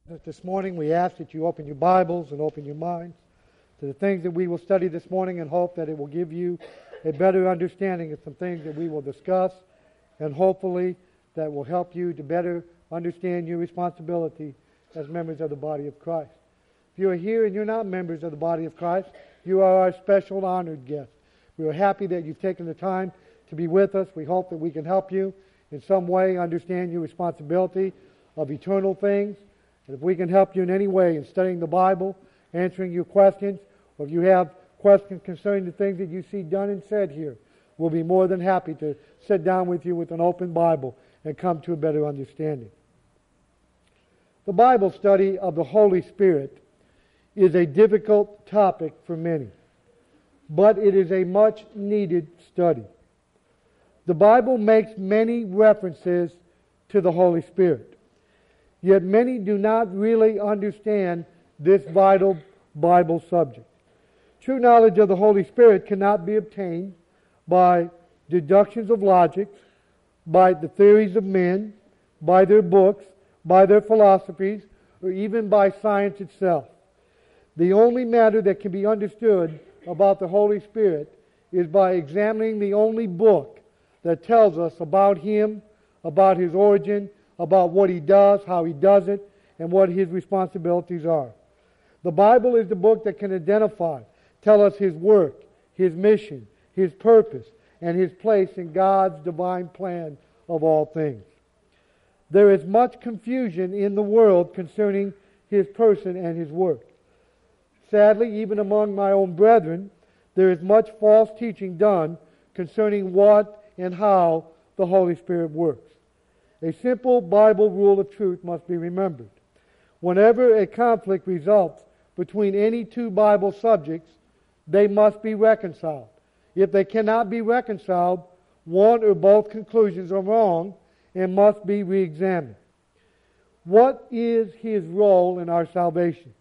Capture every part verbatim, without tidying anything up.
This morning we ask that you open your Bibles and open your minds to the things that we will study this morning, and hope that it will give you a better understanding of some things that we will discuss, and hopefully that will help you to better understand your responsibility as members of the body of Christ. If you are here and you're not members of the body of Christ, you are our special honored guest. We are happy that you've taken the time to be with us. We hope that we can help you in some way understand your responsibility of eternal things. And if we can help you in any way in studying the Bible, answering your questions, or if you have questions concerning the things that you see done and said here, we'll be more than happy to sit down with you with an open Bible and come to a better understanding. The Bible study of the Holy Spirit is a difficult topic for many, but it is a much needed study. The Bible makes many references to the Holy Spirit. Yet many do not really understand this vital Bible subject. True knowledge of the Holy Spirit cannot be obtained by deductions of logic, by the theories of men, by their books, by their philosophies, or even by science itself. The only matter that can be understood about the Holy Spirit is by examining the only book that tells us about Him, about His origin, about what He does, how He does it, and what His responsibilities are. The Bible is the book that can identify, tell us His work, His mission, His purpose, and His place in God's divine plan of all things. There is much confusion in the world concerning His person and His work. Sadly, even among my own brethren, there is much false teaching done concerning what and how the Holy Spirit works. A simple Bible rule of truth must be remembered. Whenever a conflict results between any two Bible subjects, they must be reconciled. If they cannot be reconciled, one or both conclusions are wrong and must be re-examined. What is His role in our salvation?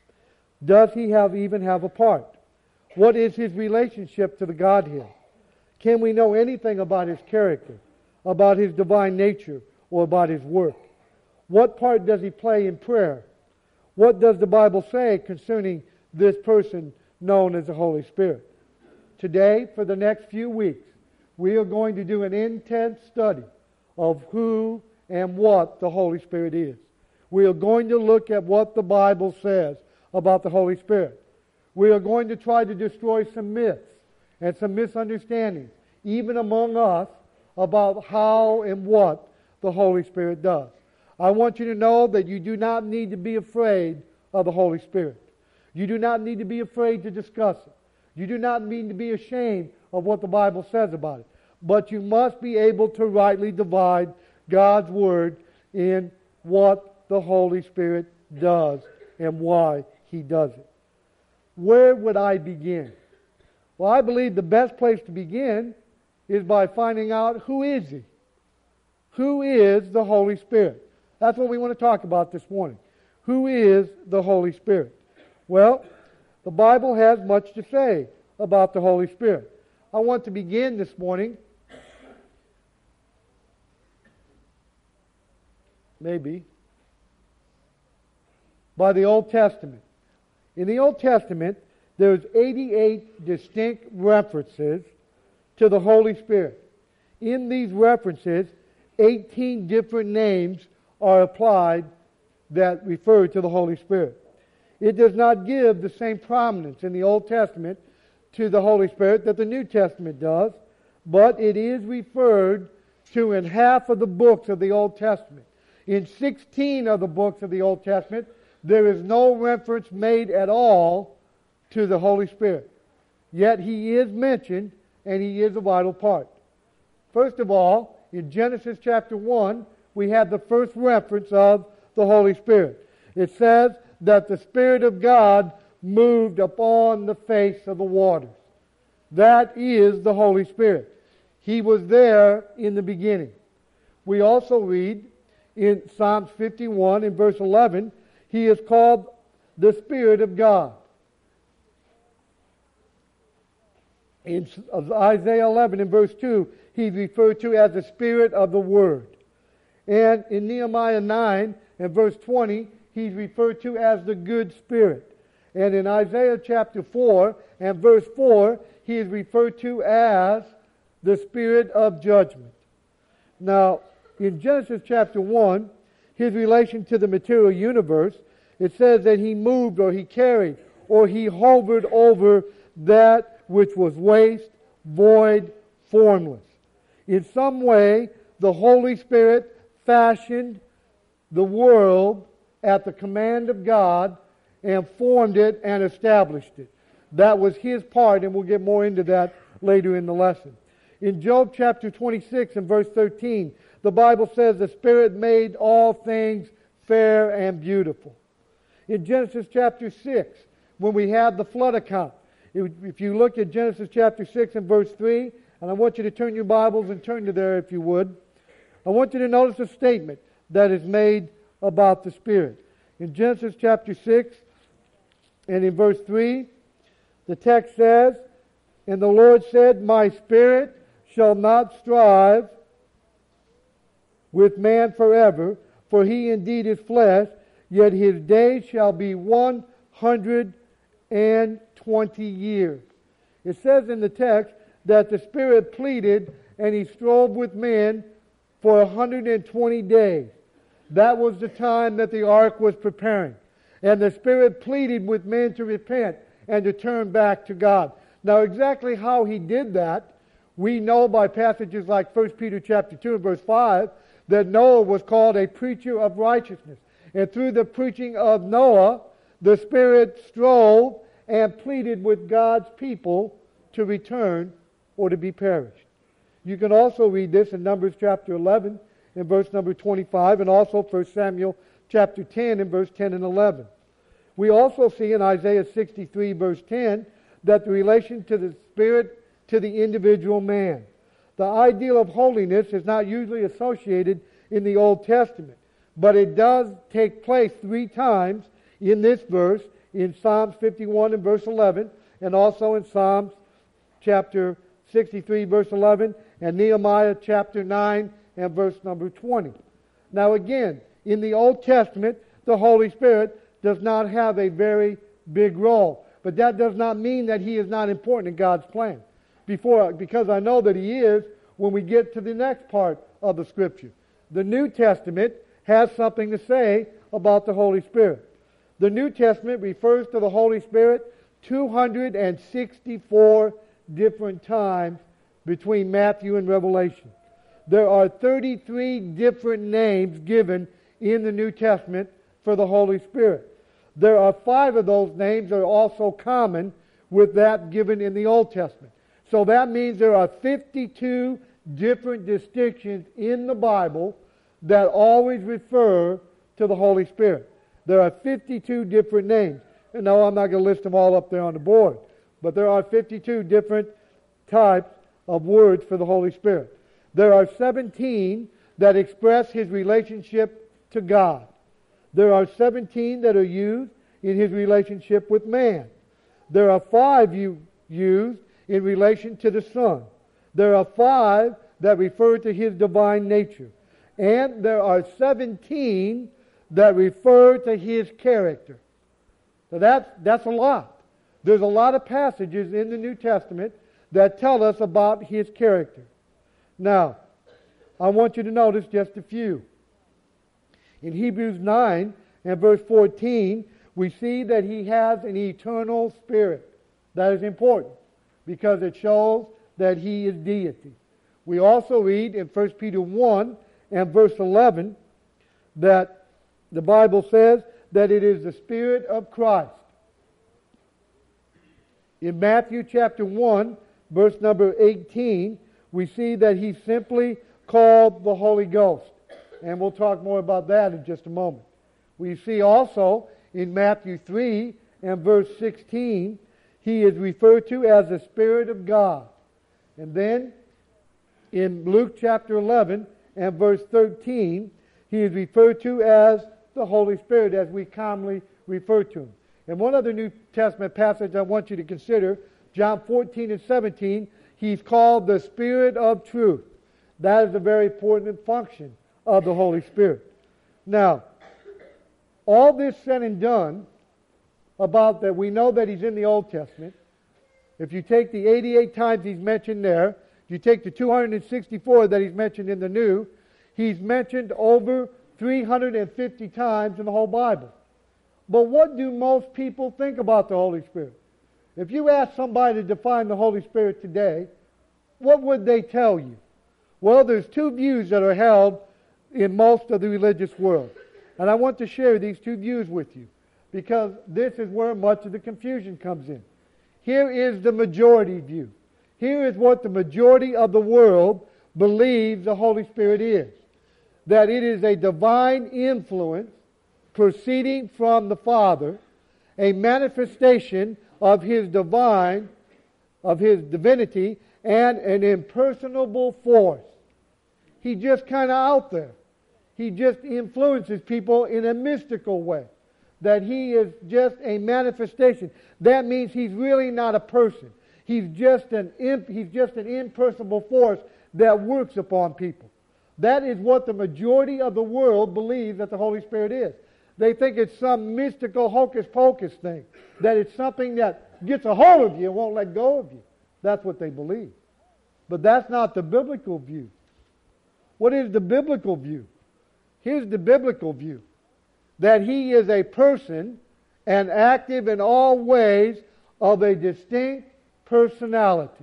Does He have even have a part? What is His relationship to the Godhead? Can we know anything about His character, about His divine nature, or about His work? What part does He play in prayer? What does the Bible say concerning this person known as the Holy Spirit? Today, for the next few weeks, we are going to do an intense study of who and what the Holy Spirit is. We are going to look at what the Bible says about the Holy Spirit. We are going to try to destroy some myths and some misunderstandings, even among us, about how and what the Holy Spirit does. I want you to know that you do not need to be afraid of the Holy Spirit. You do not need to be afraid to discuss it. You do not need to be ashamed of what the Bible says about it. But you must be able to rightly divide God's Word in what the Holy Spirit does and why He does it. Where would I begin? Well, I believe the best place to begin is by finding out who is He. Who is the Holy Spirit? That's what we want to talk about this morning. Who is the Holy Spirit? Well, the Bible has much to say about the Holy Spirit. I want to begin this morning, maybe, by the Old Testament. In the Old Testament, there's eighty-eight distinct references to the Holy Spirit. In these references, eighteen different names are applied that refer to the Holy Spirit. It does not give the same prominence in the Old Testament to the Holy Spirit that the New Testament does, but it is referred to in half of the books of the Old Testament. In sixteen of the books of the Old Testament, there is no reference made at all to the Holy Spirit. Yet He is mentioned, and He is a vital part. First of all, in Genesis chapter one, we have the first reference of the Holy Spirit. It says that the Spirit of God moved upon the face of the waters. That is the Holy Spirit. He was there in the beginning. We also read in Psalms fifty-one, in verse eleven, He is called the Spirit of God. In Isaiah eleven, in verse two, He's referred to as the Spirit of the Word. And in Nehemiah nine, and verse twenty, he's referred to as the good Spirit. And in Isaiah chapter four and verse four, he is referred to as the Spirit of judgment. Now, in Genesis chapter one, his relation to the material universe, it says that he moved or he carried or he hovered over that which was waste, void, formless. In some way, the Holy Spirit fashioned the world at the command of God and formed it and established it. That was his part, and we'll get more into that later in the lesson. In Job chapter twenty-six and verse thirteen, the Bible says the Spirit made all things fair and beautiful. In Genesis chapter six, when we have the flood account, if you look at Genesis chapter six and verse three, and I want you to turn your Bibles and turn to there if you would, I want you to notice a statement that is made about the Spirit. In Genesis chapter six and in verse three, the text says, "And the Lord said, My Spirit shall not strive with man forever, for he indeed is flesh, yet his days shall be one hundred and twenty years." It says in the text that the Spirit pleaded and he strove with men for one hundred twenty days. That was the time that the ark was preparing. And the Spirit pleaded with men to repent and to turn back to God. Now, exactly how he did that, we know by passages like First Peter chapter two and verse five, that Noah was called a preacher of righteousness. And through the preaching of Noah, the Spirit strove and pleaded with God's people to return or to be perished. You can also read this in Numbers chapter eleven and verse number twenty-five, and also First Samuel chapter ten and verse ten and eleven. We also see in Isaiah sixty-three verse ten that the relation to the Spirit to the individual man. The ideal of holiness is not usually associated in the Old Testament, but it does take place three times in this verse, in Psalms fifty-one and verse eleven, and also in Psalms chapter sixty-three verse eleven, and Nehemiah chapter nine and verse number twenty. Now again, in the Old Testament, the Holy Spirit does not have a very big role, but that does not mean that he is not important in God's plan. Before, because I know that he is when we get to the next part of the Scripture. The New Testament has something to say about the Holy Spirit. The New Testament refers to the Holy Spirit two hundred sixty-four different times between Matthew and Revelation. There are thirty-three different names given in the New Testament for the Holy Spirit. There are five of those names that are also common with that given in the Old Testament. So that means there are fifty-two different distinctions in the Bible that always refer to the Holy Spirit. There are fifty-two different names. And no, I'm not going to list them all up there on the board. But there are fifty-two different types of words for the Holy Spirit. There are seventeen that express his relationship to God. There are seventeen that are used in his relationship with man. There are five you, used in relation to the Son. There are five that refer to his divine nature. And there are seventeen that refer to his character. So that's, that's a lot. There's a lot of passages in the New Testament that tell us about his character. Now, I want you to notice just a few. In Hebrews nine and verse fourteen, we see that he has an eternal spirit. That is important because it shows that he is deity. We also read in First Peter one and verse eleven that the Bible says that it is the Spirit of Christ. In Matthew chapter one, verse number eighteen, we see that he's simply called the Holy Ghost. And we'll talk more about that in just a moment. We see also in Matthew three and verse sixteen, he is referred to as the Spirit of God. And then in Luke chapter eleven and verse thirteen, he is referred to as the Holy Spirit, as we commonly refer to him. And one other New Testament passage I want you to consider, John fourteen and seventeen, he's called the Spirit of Truth. That is a very important function of the Holy Spirit. Now, all this said and done about that, we know that he's in the Old Testament. If you take the eighty-eight times he's mentioned there, if you take the two hundred sixty-four that he's mentioned in the New, he's mentioned over three hundred fifty times in the whole Bible. But what do most people think about the Holy Spirit? If you ask somebody to define the Holy Spirit today, what would they tell you? Well, there's two views that are held in most of the religious world. And I want to share these two views with you, because this is where much of the confusion comes in. Here is the majority view. Here is what the majority of the world believes the Holy Spirit is. That it is a divine influence proceeding from the Father, a manifestation of His divine, of His divinity, and an impersonable force. He's just kind of out there. He just influences people in a mystical way. That He is just a manifestation. That means He's really not a person. He's just an imp, He's just an impersonable force that works upon people. That is what the majority of the world believes that the Holy Spirit is. They think it's some mystical hocus-pocus thing. That it's something that gets a hold of you and won't let go of you. That's what they believe. But that's not the biblical view. What is the biblical view? Here's the biblical view. That He is a person and active in all ways of a distinct personality.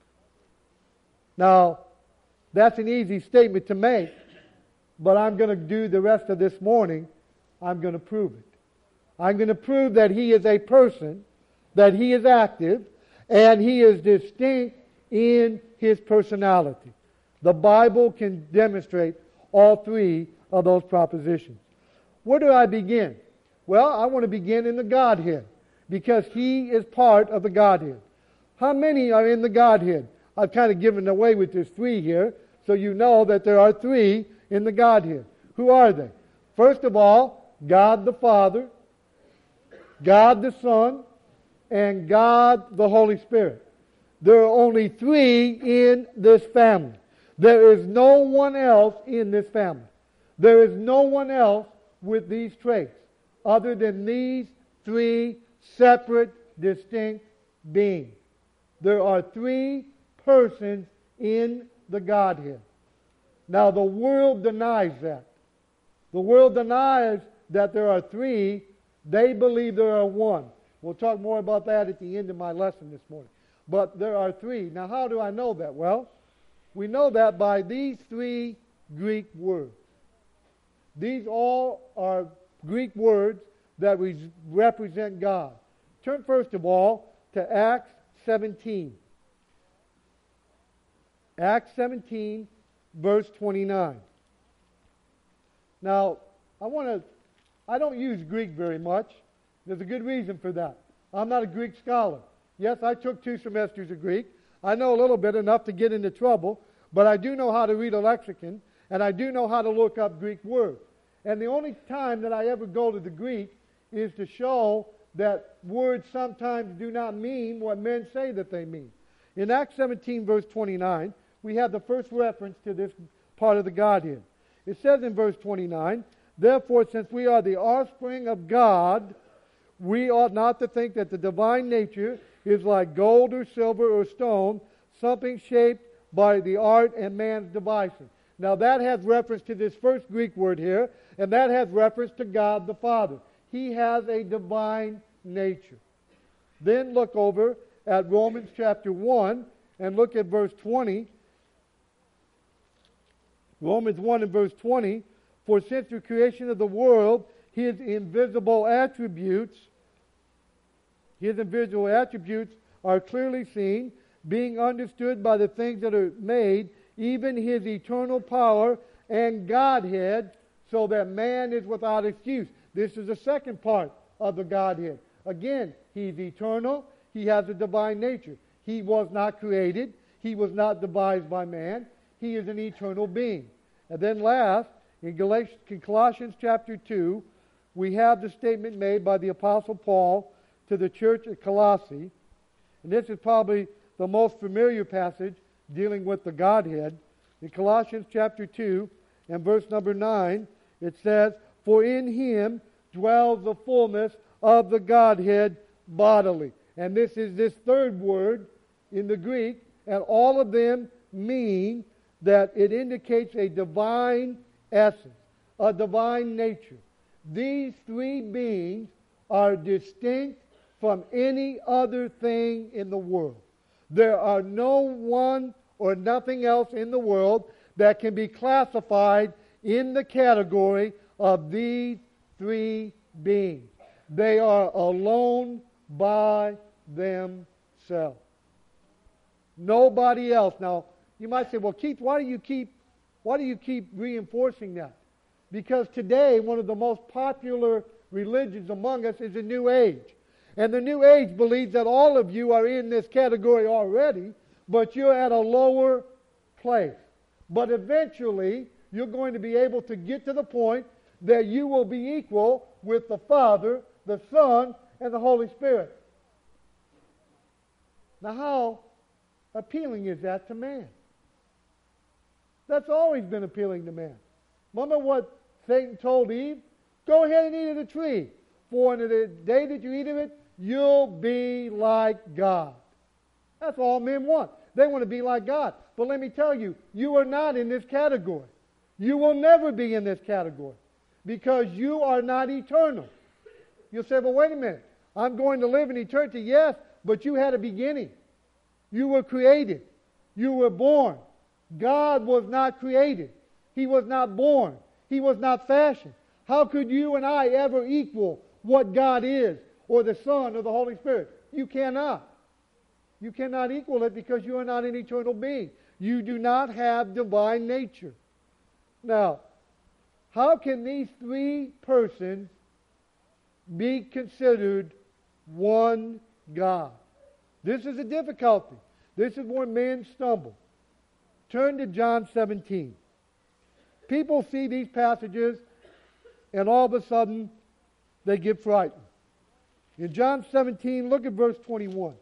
Now, that's an easy statement to make, but I'm going to do the rest of this morning, I'm going to prove it. I'm going to prove that He is a person, that He is active, and He is distinct in His personality. The Bible can demonstrate all three of those propositions. Where do I begin? Well, I want to begin in the Godhead, because He is part of the Godhead. How many are in the Godhead? I've kind of given away with this three here, so you know that there are three in the Godhead. Who are they? First of all, God the Father, God the Son, and God the Holy Spirit. There are only three in this family. There is no one else in this family. There is no one else with these traits other than these three separate, distinct beings. There are three persons in the Godhead. Now, the world denies that. The world denies that there are three. They believe there are one. We'll talk more about that at the end of my lesson this morning. But there are three. Now, how do I know that? Well, we know that by these three Greek words. These all are Greek words that re- represent God. Turn first of all to Acts seventeen. Acts seventeen, verse twenty-nine. Now, I want to, I don't use Greek very much. There's a good reason for that. I'm not a Greek scholar. Yes, I took two semesters of Greek. I know a little bit, enough to get into trouble, but I do know how to read a lexicon, and I do know how to look up Greek words. And the only time that I ever go to the Greek is to show that words sometimes do not mean what men say that they mean. In Acts seventeen, verse twenty-nine, we have the first reference to this part of the Godhead. It says in verse twenty-nine, "Therefore, since we are the offspring of God, we ought not to think that the divine nature is like gold or silver or stone, something shaped by the art and man's devising." Now that has reference to this first Greek word here, and that has reference to God the Father. He has a divine nature. Then look over at Romans chapter one and look at verse twenty. Romans one and verse twenty, "For since the creation of the world, His invisible attributes, His invisible attributes are clearly seen, being understood by the things that are made, even His eternal power and Godhead, so that man is without excuse." This is the second part of the Godhead. Again, He's eternal. He has a divine nature. He was not created. He was not devised by man. He is an eternal being. And then last, in Galatians, in Colossians chapter two, we have the statement made by the Apostle Paul to the church at Colossae. And this is probably the most familiar passage dealing with the Godhead. In Colossians chapter two and verse number nine, it says, "For in Him dwells the fullness of the Godhead bodily. And this is this third word in the Greek, and all of them mean that it indicates a divine essence, a divine nature. These three beings are distinct from any other thing in the world. There are no one or nothing else in the world that can be classified in the category of these three beings. They are alone by themselves. Nobody else. Now, you might say, well, Keith, why do you keep why do you keep reinforcing that? Because today, one of the most popular religions among us is the New Age. And the New Age believes that all of you are in this category already, but you're at a lower place. But eventually, you're going to be able to get to the point that you will be equal with the Father, the Son, and the Holy Spirit. Now, how appealing is that to man? That's always been appealing to man. Remember what Satan told Eve? Go ahead and eat of the tree, for in the day that you eat of it, you'll be like God. That's all men want. They want to be like God. But let me tell you, you are not in this category. You will never be in this category because you are not eternal. You'll say, well, wait a minute. I'm going to live in eternity. Yes, but you had a beginning. You were created. You were born. God was not created. He was not born. He was not fashioned. How could you and I ever equal what God is, or the Son, or the Holy Spirit? You cannot. You cannot equal it because you are not an eternal being. You do not have divine nature. Now, how can these three persons be considered one God? This is a difficulty. This is where men stumble. Turn to John seventeen. People see these passages and all of a sudden they get frightened. In John seventeen, look at verse twenty-one.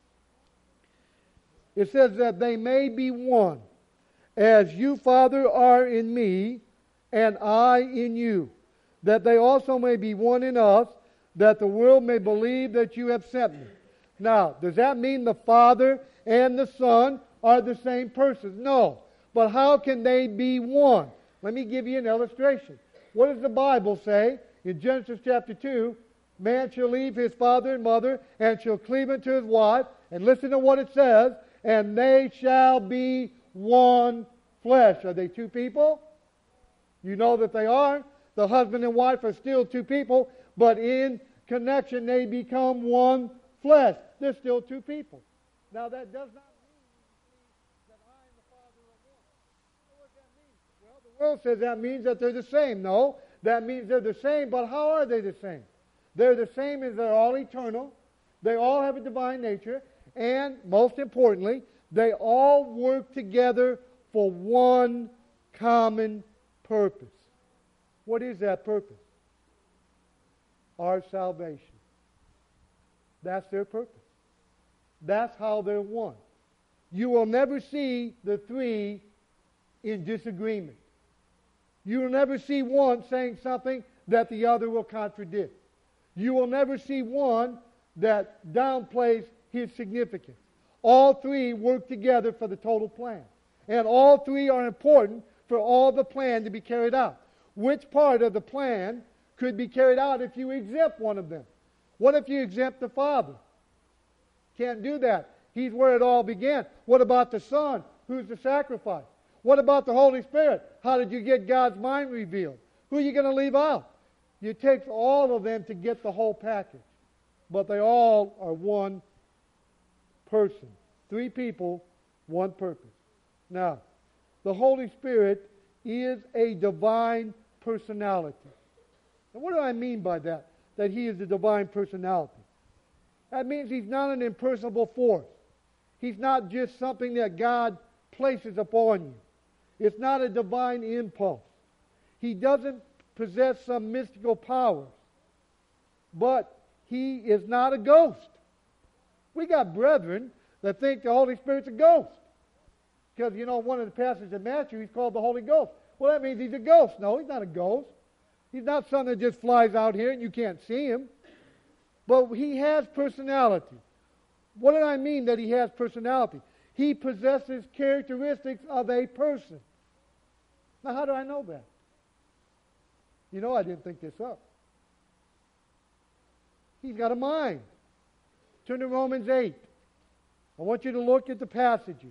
It says that they may be one, as you, Father, are in me, and I in you, that they also may be one in us, that the world may believe that you have sent me. Now, does that mean the Father and the Son are the same person? No. But how can they be one? Let me give you an illustration. What does the Bible say in Genesis chapter two? Man shall leave his father and mother and shall cleave unto his wife. And listen to what it says. And they shall be one flesh. Are they two people? You know that they are. The husband and wife are still two people, but in connection they become one flesh. They're still two people. Now that does not mean that I and the Father are one. What does that mean? Well, the world says that means that they're the same. No, that means they're the same, but how are they the same? They're the same as they're all eternal. They all have a divine nature. And most importantly, they all work together for one common purpose. What is that purpose? Our salvation. That's their purpose. That's how they're one. You will never see the three in disagreement. You will never see one saying something that the other will contradict. You will never see one that downplays his significance. All three work together for the total plan. And all three are important for all the plan to be carried out. Which part of the plan could be carried out if you exempt one of them? What if you exempt the Father? Can't do that. He's where it all began. What about the Son? Who's the sacrifice? What about the Holy Spirit? How did you get God's mind revealed? Who are you going to leave out? It takes all of them to get the whole package. But they all are one person. Three people, one purpose. Now, the Holy Spirit is a divine personality. And what do I mean by that? That He is a divine personality. That means He's not an impersonal force. He's not just something that God places upon you. It's not a divine impulse. He doesn't possess some mystical powers. But He is not a ghost. We got brethren that think the Holy Spirit's a ghost. Because, you know, one of the passages in Matthew, He's called the Holy Ghost. Well, that means He's a ghost. No, He's not a ghost. He's not something that just flies out here and you can't see him. But he has personality. What do I mean that he has personality? He possesses characteristics of a person. Now, how do I know that? You know, I didn't think this up. He's got a mind. Turn to Romans eight. I want you to look at the passages.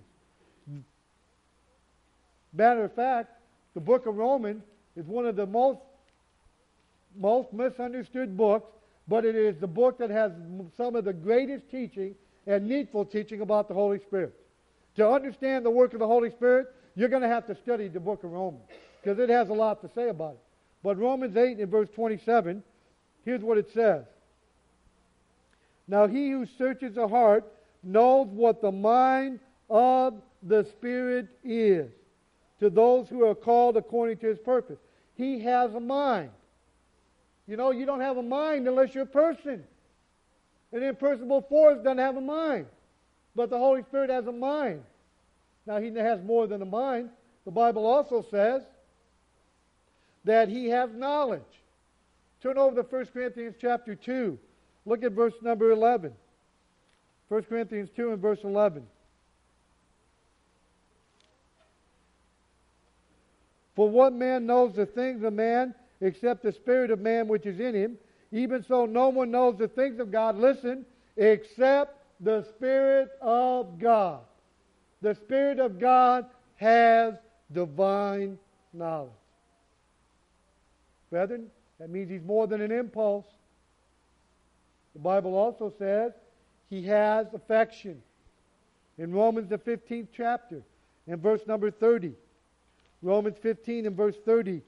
Matter of fact, the book of Romans is one of the most, most misunderstood books, but it is the book that has some of the greatest teaching and needful teaching about the Holy Spirit. To understand the work of the Holy Spirit, you're going to have to study the book of Romans, because it has a lot to say about it. But Romans eight in verse twenty-seven, here's what it says. Now he who searches the heart knows what the mind of the Spirit is, to those who are called according to his purpose. He has a mind. You know, you don't have a mind unless you're a person. An impersonal force doesn't have a mind. But the Holy Spirit has a mind. Now, he has more than a mind. The Bible also says that he has knowledge. Turn over to First Corinthians chapter two. Look at verse number eleven. First Corinthians two and verse eleven. For what man knows the things of man except the spirit of man which is in him? Even so, no one knows the things of God, listen, except the Spirit of God. The Spirit of God has divine knowledge. Brethren, that means he's more than an impulse. The Bible also says he has affection. In Romans the fifteenth chapter, in verse number thirty. Romans fifteen and verse thirty.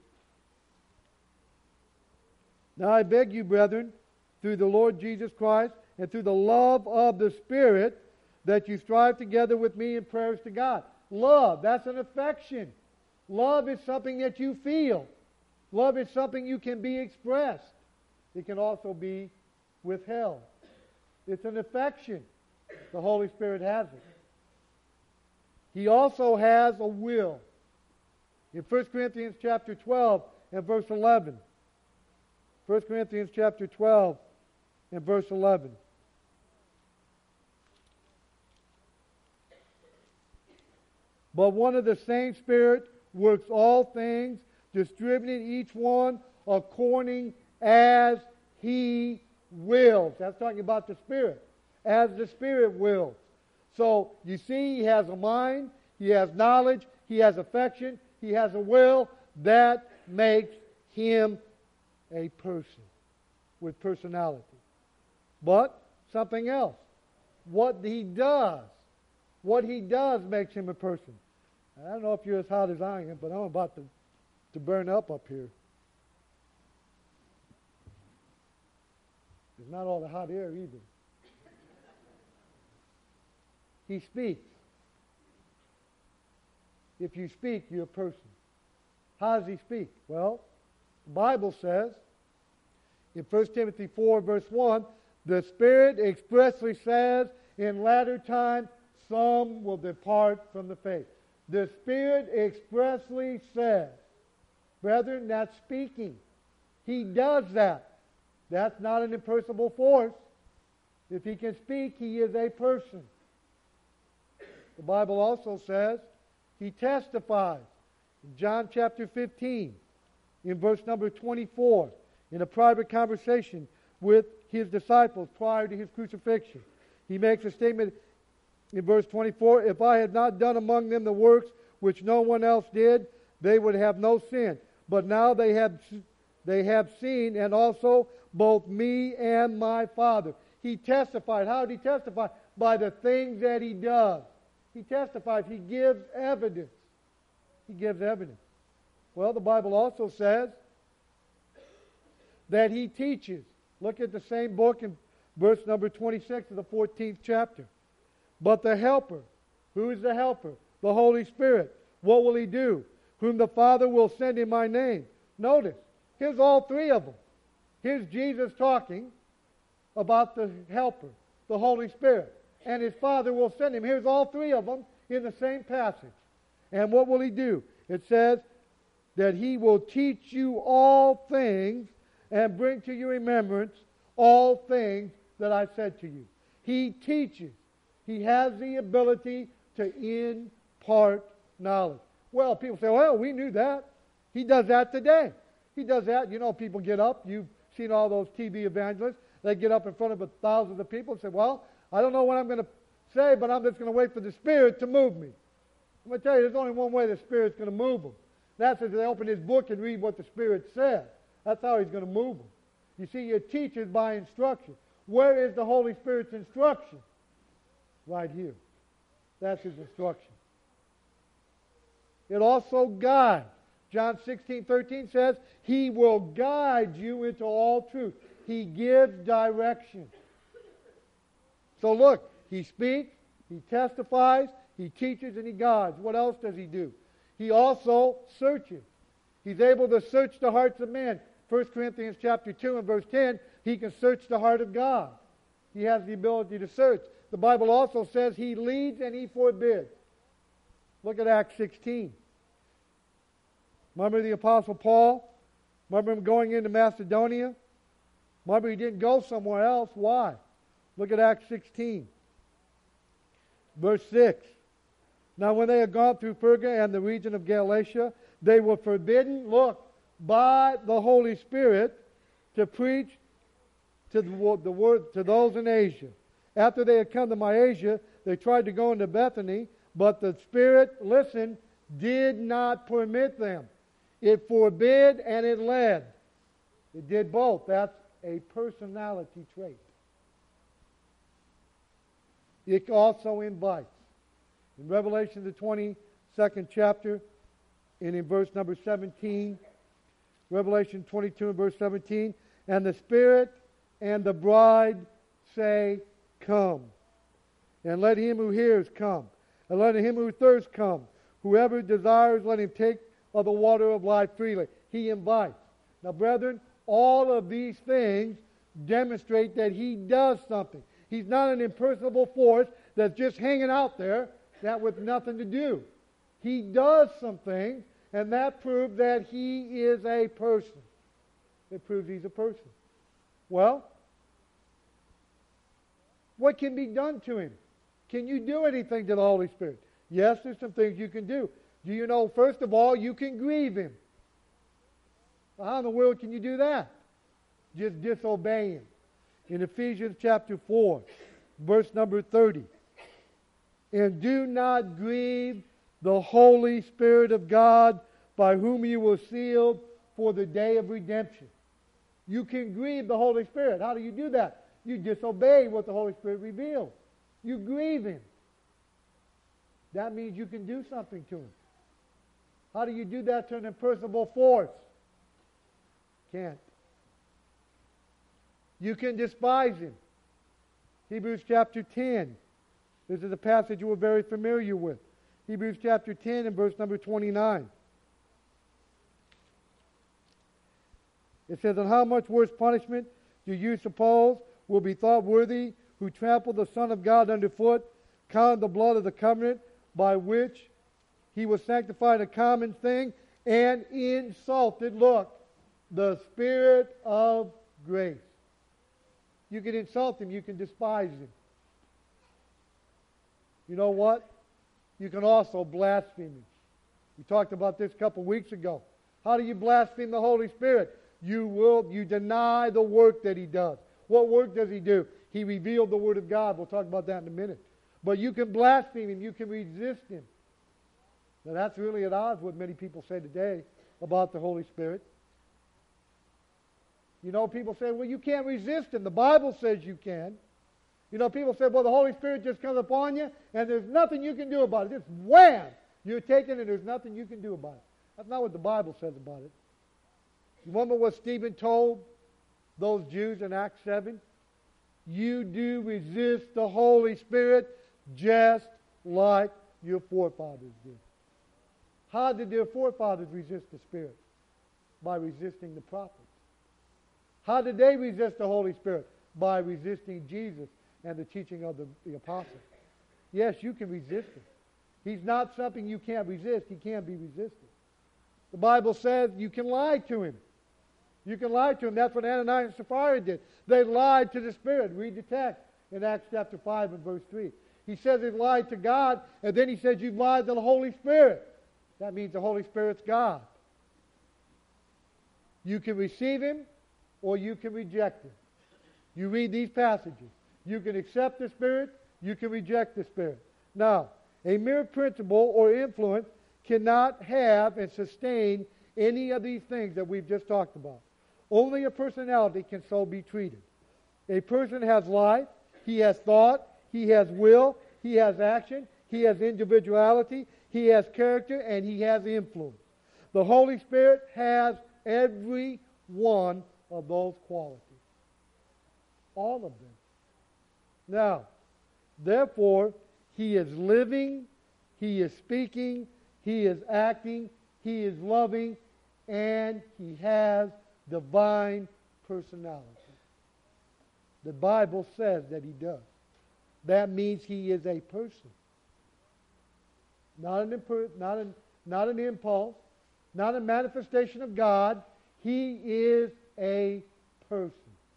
Now I beg you, brethren, through the Lord Jesus Christ and through the love of the Spirit, that you strive together with me in prayers to God. Love, that's an affection. Love is something that you feel. Love is something you can be expressed. It can also be withheld. It's an affection. The Holy Spirit has it. He also has a will. In First Corinthians chapter twelve and verse eleven. First Corinthians chapter twelve and verse eleven. But one of the same Spirit works all things, distributing each one according as He wills. That's talking about the Spirit. As the Spirit wills. So, you see, He has a mind, He has knowledge, He has affection, He has a will. That makes Him a person with personality. But something else. What He does. What He does makes Him a person. I don't know if you're as hot as I am, but I'm about to, to burn up up here. It's not all the hot air either. He speaks. If you speak, you're a person. How does He speak? Well, the Bible says in First Timothy four verse one, the Spirit expressly says, in latter time, some will depart from the faith. The Spirit expressly says, brethren, that's speaking. He does that. That's not an impersonal force. If He can speak, He is a person. The Bible also says He testifies. In John chapter fifteen, in verse number twenty-four, in a private conversation with His disciples prior to His crucifixion, He makes a statement in verse twenty-four, if I had not done among them the works which no one else did, they would have no sin. But now they have, they have seen, and also both me and my Father. He testified. How did He testify? By the things that He does. He testifies. He gives evidence. He gives evidence. Well, the Bible also says that He teaches. Look at the same book in verse number twenty-six of the fourteenth chapter. But the Helper, who is the Helper? The Holy Spirit. What will He do? Whom the Father will send in my name. Notice, here's all three of them. Here's Jesus talking about the Helper, the Holy Spirit. And His Father will send Him. Here's all three of them in the same passage. And what will He do? It says, that He will teach you all things and bring to your remembrance all things that I said to you. He teaches. He has the ability to impart knowledge. Well, people say, well, we knew that. He does that today. He does that. You know, people get up. You've seen all those T V evangelists. They get up in front of thousands of people and say, well, I don't know what I'm going to say, but I'm just going to wait for the Spirit to move me. I'm going to tell you, there's only one way the Spirit's going to move them. That's if they open His book and read what the Spirit says. That's how He's going to move them. You see, your teacher's by instruction. Where is the Holy Spirit's instruction? Right here. That's His instruction. It also guides. John sixteen thirteen says, He will guide you into all truth. He gives direction. So look, He speaks, He testifies, He teaches, and He guides. What else does He do? He also searches. He's able to search the hearts of men. First Corinthians chapter two and verse ten, He can search the heart of God. He has the ability to search. The Bible also says He leads and He forbids. Look at Acts sixteen. Remember the Apostle Paul? Remember him going into Macedonia? Remember he didn't go somewhere else. Why? Look at Acts sixteen. Verse six. Now when they had gone through Perga and the region of Galatia, they were forbidden, look, by the Holy Spirit to preach to the, the word to those in Asia. After they had come to Mysia, they tried to go into Bethany, but the Spirit, listen, did not permit them. It forbid and it led. It did both. That's a personality trait. It also invites. In Revelation, the twenty-second chapter, and in verse number seventeen, Revelation twenty-two and verse seventeen, and the Spirit and the bride say, Come. And let him who hears come. And let him who thirsts come. Whoever desires, let him take of the water of life freely. He invites. Now, brethren, all of these things demonstrate that He does something. He's not an impersonable force that's just hanging out there, that with nothing to do. He does some things, and that proves that He is a person. It proves He's a person. Well, what can be done to Him? Can you do anything to the Holy Spirit? Yes, there's some things you can do. Do you know, first of all, you can grieve Him. Well, how in the world can you do that? Just disobey Him. In Ephesians chapter four, verse number thirty. And do not grieve the Holy Spirit of God, by whom you were sealed for the day of redemption. You can grieve the Holy Spirit. How do you do that? You disobey what the Holy Spirit reveals. You grieve Him. That means you can do something to Him. How do you do that to an impersonable force? Can't. You can despise Him. Hebrews chapter ten. This is a passage you were very familiar with. Hebrews chapter ten and verse number twenty-nine. It says, And how much worse punishment do you suppose will be thought worthy who trample the Son of God underfoot, count the blood of the covenant by which He was sanctified a common thing, and insulted, look, the Spirit of grace. You can insult Him. You can despise Him. You know what? You can also blaspheme Him. We talked about this a couple weeks ago. How do you blaspheme the Holy Spirit? You will, you deny the work that He does. What work does He do? He revealed the Word of God. We'll talk about that in a minute. But you can blaspheme Him. You can resist Him. Now that's really at odds with what many people say today about the Holy Spirit. You know, people say, well, you can't resist Him. The Bible says you can. You know, people say, well, the Holy Spirit just comes upon you, and there's nothing you can do about it. Just wham! You're taken, and there's nothing you can do about it. That's not what the Bible says about it. You remember what Stephen told those Jews in Acts seven? You do resist the Holy Spirit just like your forefathers did. How did their forefathers resist the Spirit? By resisting the prophets. How did they resist the Holy Spirit? By resisting Jesus and the teaching of the, the apostles. Yes, you can resist Him. He's not something you can't resist. He can be resisted. The Bible says you can lie to him. You can lie to him. That's what Ananias and Sapphira did. They lied to the Spirit. Read the text in Acts chapter five and verse three. He says they've lied to God, and then he says you've lied to the Holy Spirit. That means the Holy Spirit's God. You can receive him or you can reject him. You read these passages. You can accept the Spirit, you can reject the Spirit. Now, a mere principle or influence cannot have and sustain any of these things that we've just talked about. Only a personality can so be treated. A person has life, he has thought, he has will, he has action, he has individuality, he has character, and he has influence. The Holy Spirit has every one of those qualities. All of them. Now, therefore, he is living, he is speaking, he is acting, he is loving, and he has divine personality. The Bible says that he does. That means he is a person. Not an, imp- not an, not an impulse, not a manifestation of God. He is a person.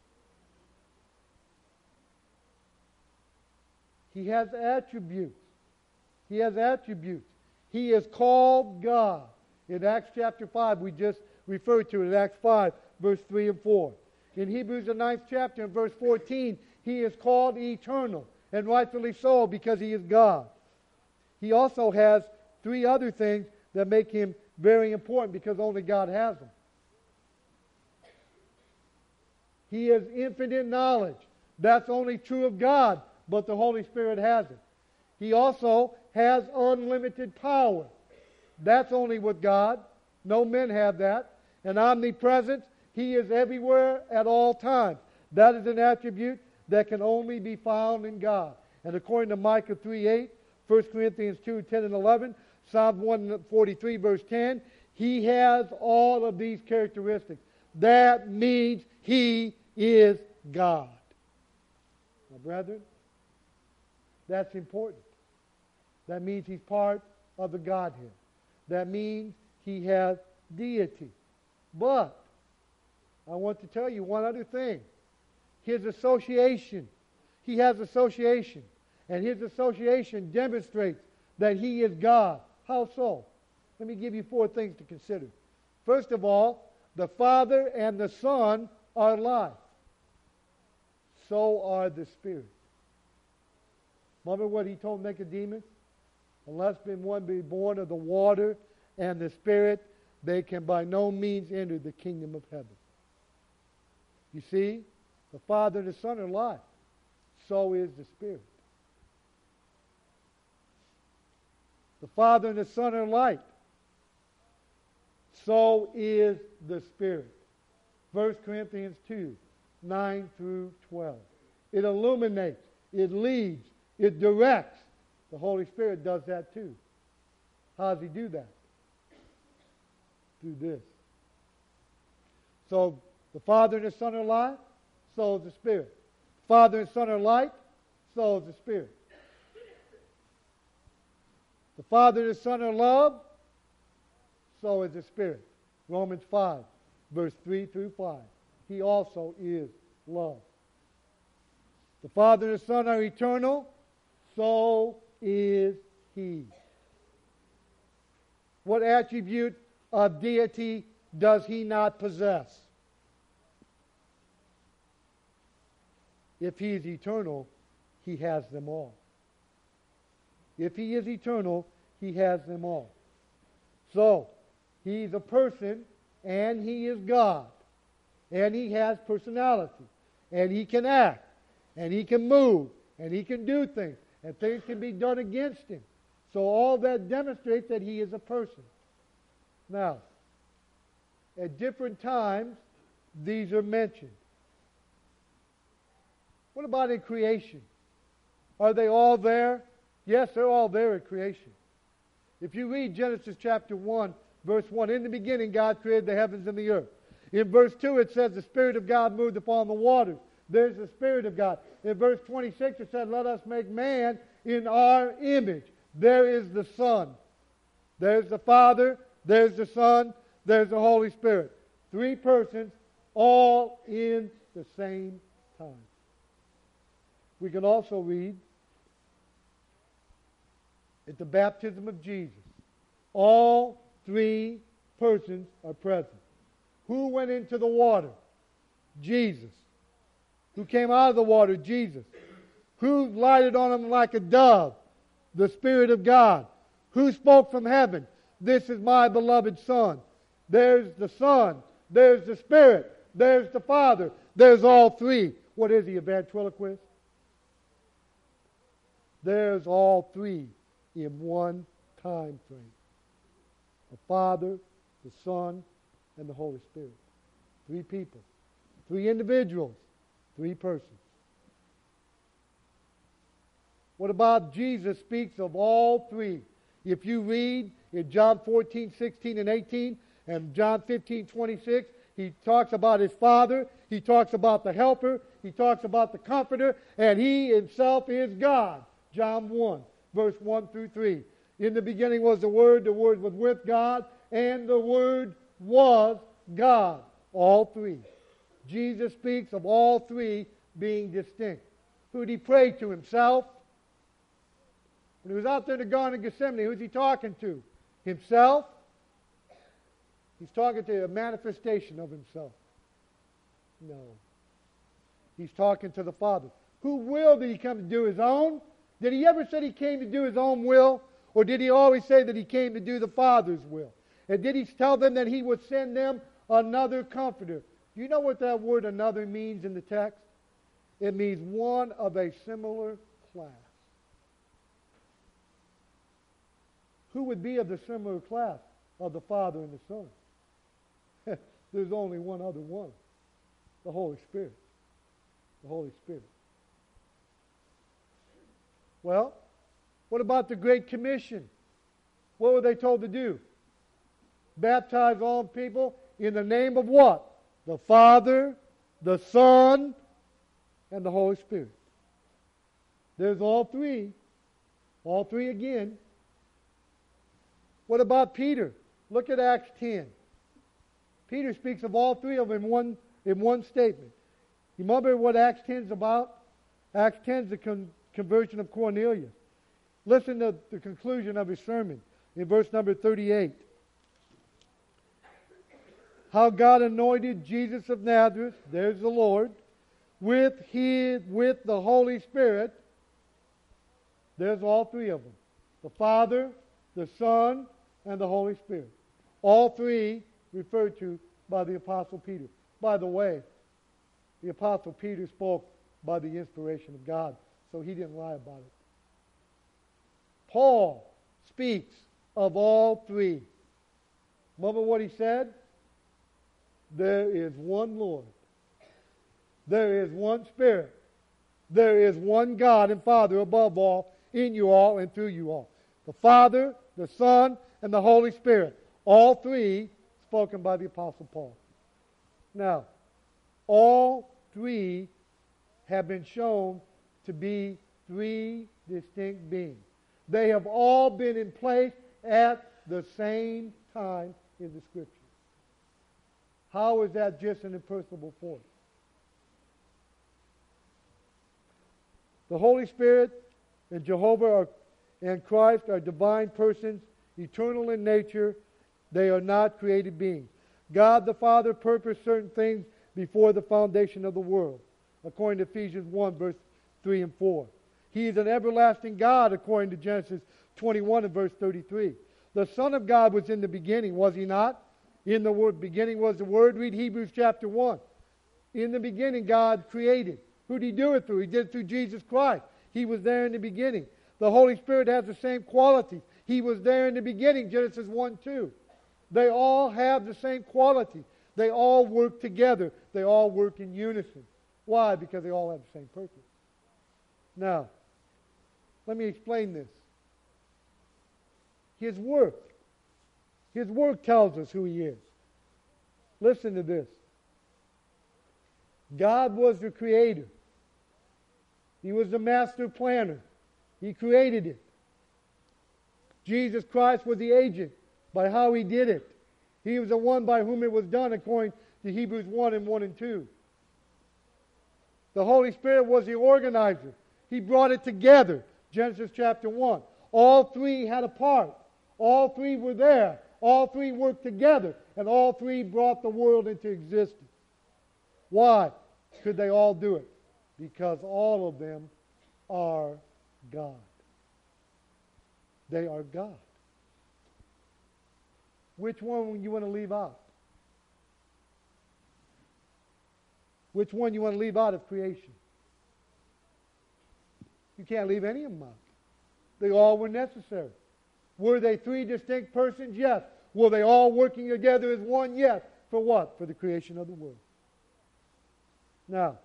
He has attributes. He has attributes. He is called God. In Acts chapter five, we just referred to it in Acts five, verse three and four. In Hebrews, the ninth chapter, in verse fourteen, he is called eternal, and rightfully so, because he is God. He also has three other things that make him very important, because only God has them. He has infinite knowledge. That's only true of God, but the Holy Spirit has it. He also has unlimited power. That's only with God. No men have that. And omnipresence, he is everywhere at all times. That is an attribute that can only be found in God. And according to Micah three eight, First Corinthians two ten and eleven, Psalm one forty-three verse ten, he has all of these characteristics. That means he is God. Now, brethren, that's important. That means he's part of the Godhead. That means he has deity. But I want to tell you one other thing. His association. He has association. And his association demonstrates that he is God. How so? Let me give you four things to consider. First of all, the Father and the Son are life. So are the Spirit. Remember what he told Nicodemus? Unless one be born of the water and the Spirit, they can by no means enter the kingdom of heaven. You see, the Father and the Son are life. So is the Spirit. The Father and the Son are light. So is the Spirit. First Corinthians two, nine through twelve. It illuminates, it leads, it directs. The Holy Spirit does that too. How does he do that? Through this. So the Father and the Son are light, so is the Spirit. Father and Son are light, so is the Spirit. The Father and the Son are love, so is the Spirit. Romans five, verse three through five. He also is love. The Father and the Son are eternal, so is he. What attribute of deity does he not possess? If he is eternal, he has them all. If he is eternal, he has them all. So, he's a person, and he is God. And he has personality. And he can act. And he can move. And he can do things. And things can be done against him. So all that demonstrates that he is a person. Now, at different times, these are mentioned. What about in creation? Are they all there? Yes, they're all there at creation. If you read Genesis chapter one, verse one, in the beginning God created the heavens and the earth. In verse two it says the Spirit of God moved upon the waters. There's the Spirit of God. In verse twenty-six it said, let us make man in our image. There is the Son. There's the Father. There's the Son. there's the Holy Spirit. Three persons, all in the same time. We can also read at the baptism of Jesus, all three persons are present. Who went into the water? Jesus. Who came out of the water? Jesus. Who lighted on him like a dove? The Spirit of God. Who spoke from heaven? This is my beloved Son. There's the Son. There's the Spirit. There's the Father. There's all three. What is he, a ventriloquist? There's all three in one time frame. The Father, the Son, and the Holy Spirit. Three people. Three individuals. Three persons. What about Jesus speaks of all three? If you read in John fourteen, sixteen, and eighteen, and John fifteen, twenty-six, he talks about his Father, he talks about the Helper, he talks about the Comforter, and he himself is God. John one, verse one through three. In the beginning was the Word, the Word was with God, and the Word was God. All three. Jesus speaks of all three being distinct. Who did he pray to? Himself? When he was out there in the Garden of Gethsemane, who's he talking to? Himself? He's talking to a manifestation of himself. No. He's talking to the Father. Whose will did he come to do? His own? Did he ever say he came to do his own will? Or did he always say that he came to do the Father's will? And did he tell them that he would send them another Comforter? Do you know what that word another means in the text? It means one of a similar class. Who would be of the similar class of the Father and the Son? There's only one other one. The Holy Spirit. The Holy Spirit. Well, what about the Great Commission? What were they told to do? Baptize all people in the name of what? The Father, the Son, and the Holy Spirit. There's all three. All three again. What about Peter? Look at Acts ten. Peter speaks of all three of them in one, in one statement. You remember what Acts ten is about? Acts ten is the con- conversion of Cornelius. Listen to the conclusion of his sermon in verse number thirty-eight. How God anointed Jesus of Nazareth, there's the Lord, with his, with the Holy Spirit. There's all three of them. The Father, the Son, and the Holy Spirit. All three referred to by the Apostle Peter. By the way, the Apostle Peter spoke by the inspiration of God, so he didn't lie about it. Paul speaks of all three. Remember what he said? There is one Lord. There is one Spirit. There is one God and Father above all, in you all and through you all. The Father, the Son, and the Holy Spirit. All three spoken by the Apostle Paul. Now, all three have been shown to be three distinct beings. They have all been in place at the same time in the Scripture. How is that just an impersonal force? The Holy Spirit and Jehovah are, and Christ are divine persons, eternal in nature. They are not created beings. God the Father purposed certain things before the foundation of the world, according to Ephesians one, verse three and four. He is an everlasting God, according to Genesis twenty-one and verse thirty-three. The Son of God was in the beginning, was he not? In the word, beginning was the Word. Read Hebrews chapter one. In the beginning, God created. Who did he do it through? He did it through Jesus Christ. He was there in the beginning. The Holy Spirit has the same quality. He was there in the beginning, Genesis one, two. They all have the same quality. They all work together. They all work in unison. Why? Because they all have the same purpose. Now, let me explain this. His work. His work tells us who he is. Listen to this. God was the creator. He was the master planner. He created it. Jesus Christ was the agent by how he did it. He was the one by whom it was done, according to Hebrews one and one and two. The Holy Spirit was the organizer. He brought it together. Genesis chapter one. All three had a part. All three were there. All three worked together. And all three brought the world into existence. Why could they all do it? Because all of them are God. They are God. Which one you want to leave out? Which one you want to leave out of creation? You can't leave any of them out. They all were necessary. Were they three distinct persons? Yes. Were they all working together as one? Yes. For what? For the creation of the world. Now,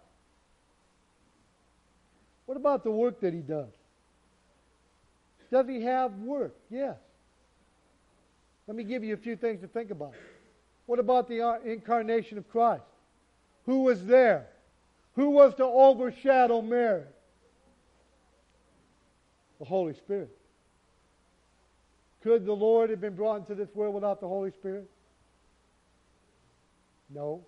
what about the work that he does? Does he have work? Yes. Let me give you a few things to think about. What about the incarnation of Christ? Who was there? Who was to overshadow Mary? The Holy Spirit. Could the Lord have been brought into this world without the Holy Spirit? No.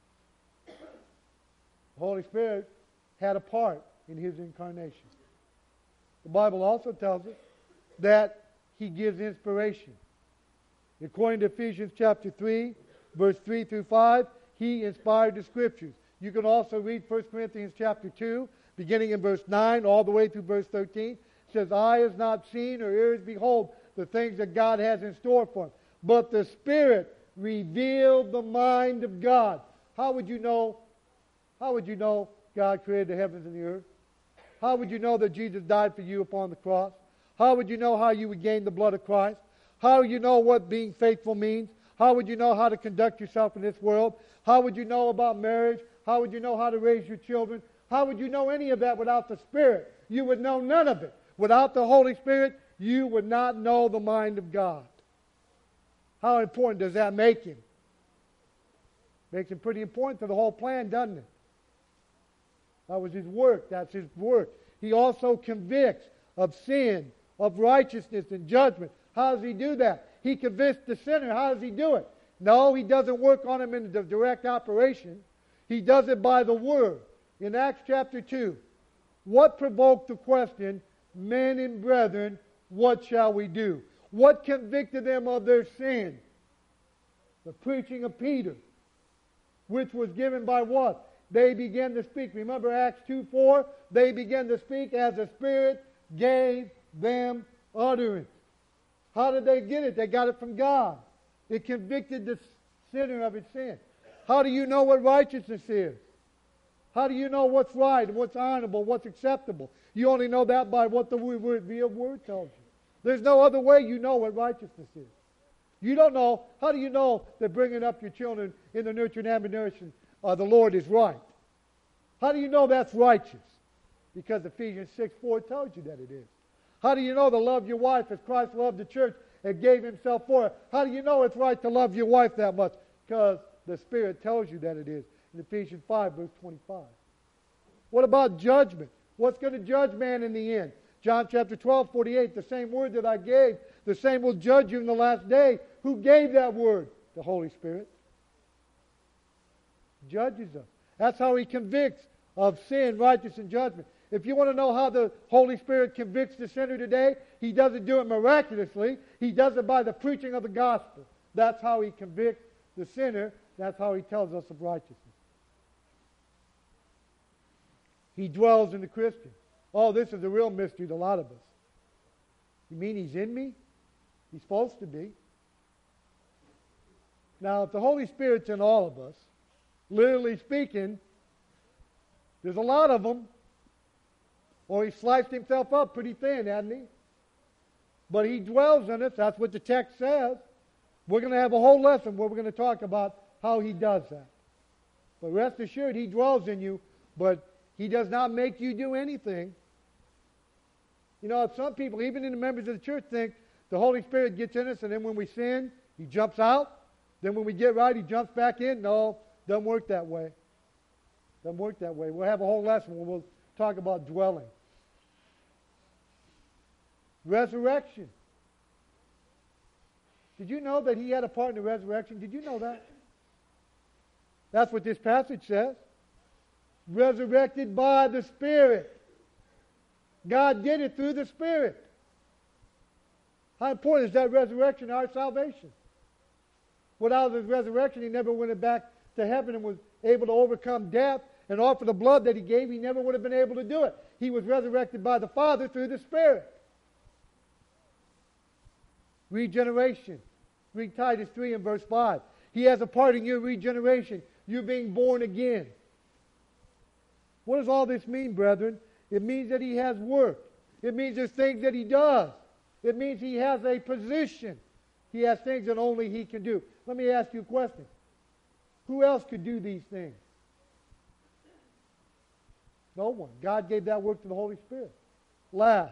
The Holy Spirit had a part in his incarnation. The Bible also tells us that he gives inspiration. According to Ephesians chapter three, verse three through five, he inspired the Scriptures. You can also read First Corinthians chapter two, beginning in verse nine, all the way through verse thirteen. It says, eye has not seen or ears behold the things that God has in store for him. But the Spirit revealed the mind of God. How would you know? How would you know God created the heavens and the earth? How would you know that Jesus died for you upon the cross? How would you know how you would gain the blood of Christ? How would you know what being faithful means? How would you know how to conduct yourself in this world? How would you know about marriage? How would you know how to raise your children? How would you know any of that without the Spirit? You would know none of it. Without the Holy Spirit, you would not know the mind of God. How important does that make him? Makes him pretty important to the whole plan, doesn't it? That was his work. That's his work. He also convicts of sin, of righteousness, and judgment. How does he do that? He convicts the sinner. How does he do it? No, he doesn't work on him in the direct operation. He does it by the Word. In Acts chapter two, what provoked the question, men and brethren, what shall we do? What convicted them of their sin? The preaching of Peter, which was given by what? They began to speak. Remember Acts two four? They began to speak as the Spirit gave them utterance. How did they get it? They got it from God. It convicted the sinner of his sin. How do you know what righteousness is? How do you know what's right and what's honorable, what's acceptable? You only know that by what the revealed Word tells you. There's no other way you know what righteousness is. You don't know. How do you know that bringing up your children in the nurture and admonition of the Lord is right? How do you know that's righteous? Because Ephesians six four tells you that it is. How do you know to love your wife as Christ loved the church and gave himself for her? How do you know it's right to love your wife that much? Because the Spirit tells you that it is. In Ephesians five, verse twenty-five. What about judgment? What's going to judge man in the end? John chapter twelve, forty-eight, the same word that I gave, the same will judge you in the last day. Who gave that word? The Holy Spirit. Judges us. That's how he convicts of sin, righteousness, and judgment. If you want to know how the Holy Spirit convicts the sinner today, he doesn't do it miraculously. He does it by the preaching of the gospel. That's how he convicts the sinner. That's how he tells us of righteousness. He dwells in the Christian. Oh, this is a real mystery to a lot of us. You mean he's in me? He's supposed to be. Now, if the Holy Spirit's in all of us, literally speaking, there's a lot of them. Or he sliced himself up pretty thin, hasn't he? But he dwells in us. That's what the text says. We're going to have a whole lesson where we're going to talk about how he does that. But rest assured, he dwells in you, but he does not make you do anything. You know, some people, even in the members of the church, think the Holy Spirit gets in us, and then when we sin, he jumps out. Then when we get right, he jumps back in. No, doesn't work that way. Doesn't work that way. We'll have a whole lesson where we'll talk about dwelling. Resurrection. Did you know that he had a part in the resurrection? Did you know that? That's what this passage says. Resurrected by the Spirit. God did it through the Spirit. How important is that resurrection to our salvation? Without his resurrection, he never went back to heaven and was able to overcome death and offer the blood that he gave. He never would have been able to do it. He was resurrected by the Father through the Spirit. Regeneration. Read Titus three and verse five. He has a part in your regeneration. You're being born again. What does all this mean, brethren? It means that he has work. It means there's things that he does. It means he has a position. He has things that only he can do. Let me ask you a question. Who else could do these things? No one. God gave that work to the Holy Spirit. Last.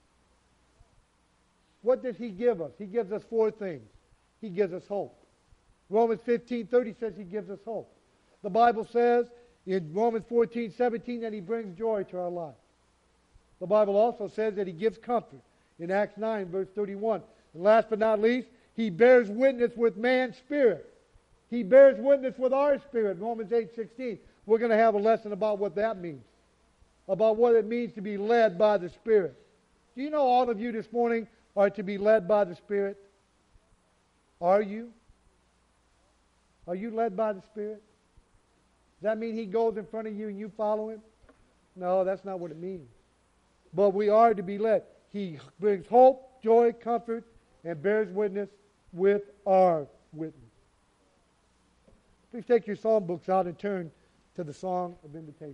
What does he give us? He gives us four things. He gives us hope. Romans fifteen thirty says he gives us hope. The Bible says in Romans fourteen seventeen that he brings joy to our life. The Bible also says that he gives comfort in Acts nine verse thirty-one. And last but not least, he bears witness with man's spirit. He bears witness with our spirit. Romans eight sixteen. We're going to have a lesson about what that means. About what it means to be led by the Spirit. Do you know all of you this morning are to be led by the Spirit? Are you? Are you led by the Spirit? Does that mean he goes in front of you and you follow him? No, that's not what it means. But we are to be led. He brings hope, joy, comfort, and bears witness with our witness. Please take your psalm books out and turn to the Song of Invitation.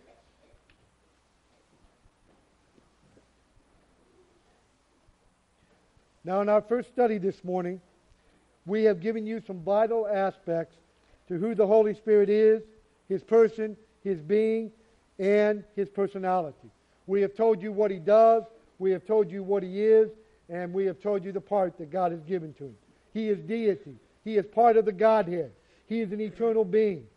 Now, in our first study this morning, we have given you some vital aspects to who the Holy Spirit is, his person, his being, and his personality. We have told you what he does, we have told you what he is, and we have told you the part that God has given to him. He is deity. He is part of the Godhead. He is an eternal being.